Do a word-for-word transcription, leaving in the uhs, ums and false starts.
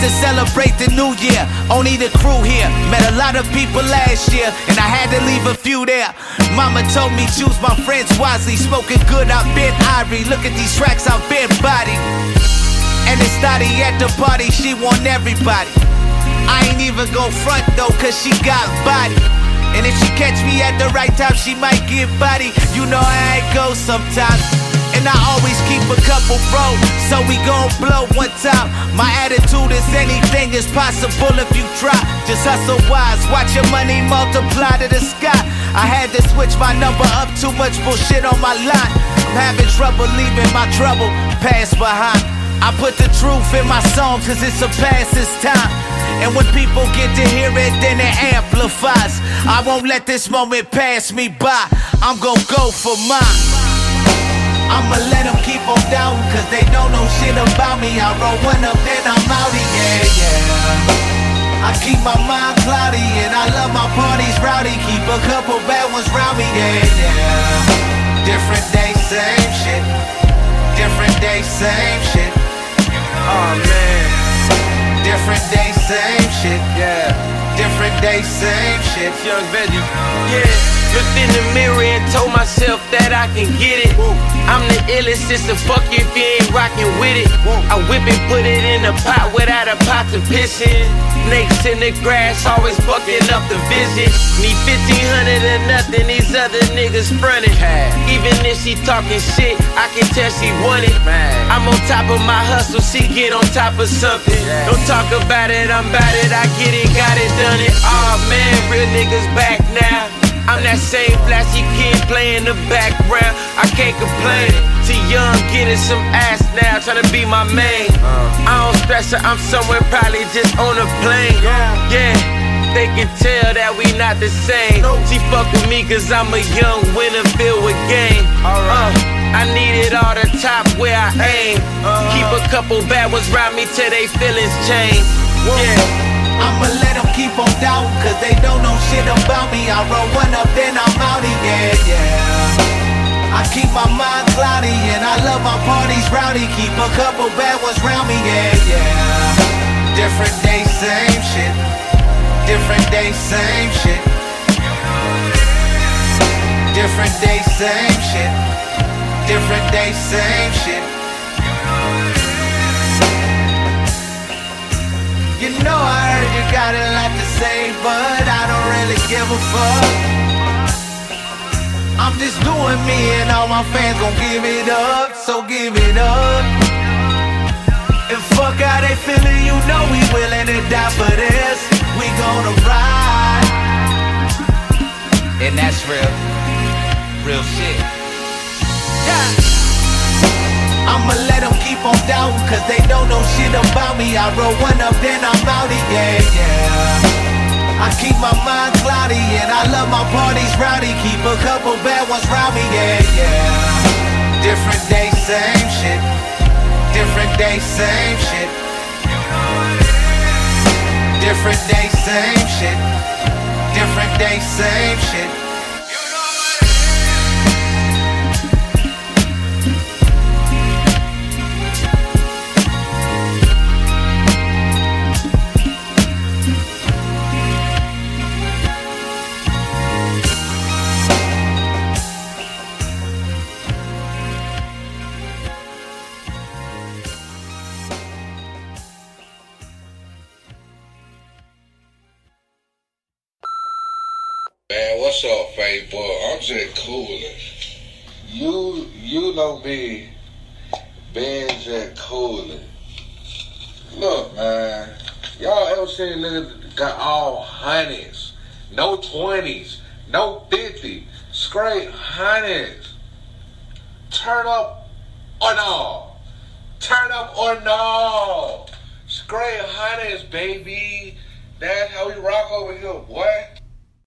to celebrate the new year. Only the crew here. Met a lot of people last year, and I had to leave a few there. Mama told me choose my friends wisely. Smoking good, I've been Irie. Look at these tracks, I've been body. And it's Dottie at the party, she want everybody. I ain't even gon' front though, cause she got body. And if she catch me at the right time, she might get body. You know how it goes sometimes. And I always keep a couple bro, so we gon' blow one time. My attitude is anything is possible if you try. Just hustle wise, watch your money multiply to the sky. I had to switch my number up, too much bullshit on my line. I'm having trouble leaving my trouble past behind. I put the truth in my song cause it surpasses time. And when people get to hear it, then it amplifies. I won't let this moment pass me by. I'm gon' go for mine. I'ma let them keep on down, cause they don't know shit about me. I roll one up, then I'm outie, yeah, yeah. I keep my mind cloudy, and I love my parties rowdy. Keep a couple bad ones round me, yeah, yeah. Different day, same shit. Different day, same shit. Oh man. Different day, same shit. Yeah. Different day, same shit. Young Veggie. Yeah. Looked in the mirror and told myself that I can get it. Woo. I'm the illest, it's a fuck if you ain't rockin' with it. Woo. I whip it, put it in a pot without a pot to piss in. Snakes in the grass, always fucking up the vision. Need fifteen hundred or nothing, these other niggas frontin'. Even if she talking shit, I can tell she want it. I'm on top of my hustle, she get on top of something. Don't talk about it, I'm about it, I get it, got it, done it. Aw oh, man, real niggas back now. I'm that same flashy kid playing the background. I can't complain. Too young, getting some ass now, tryna be my main. I don't stress her, I'm somewhere probably just on a plane. Yeah, they can tell that we not the same. She fuck with me cause I'm a young winner filled with game. Uh, I need it all the top where I aim. Keep a couple bad ones round me till they feelings change. Yeah. I'ma let them keep on down, cause they don't know shit about me. I roll one up, then I'm outie, yeah, yeah. I keep my mind cloudy, and I love my parties rowdy. Keep a couple bad ones round me, yeah, yeah. Different day, same shit. Different day, same shit. Different day, same shit. Different day, same shit. You know I heard you got a lot to say, but I don't really give a fuck. I'm just doing me and all my fans gon' give it up, so give it up. And fuck how they feelin', you know we willing to die for this. We gonna ride. And that's real, real shit. Yeah. I'ma let them keep on down, cause they don't know shit about me. I roll one up, then I'm outie, yeah, yeah. I keep my mind cloudy, and I love my parties rowdy. Keep a couple bad ones round me, yeah, yeah. Different day, same shit. Different day, same shit. Different day, same shit. Different day, same shit. Man, what's up, Faye boy? I'm just coolin'. You, you know me, being just coolin'. Look, man, y'all ever seen niggas that got all hundreds, no twenties, no fifty, straight hundreds? Turn up or no? Turn up or no? Straight hundreds, baby. That's how we rock over here, boy.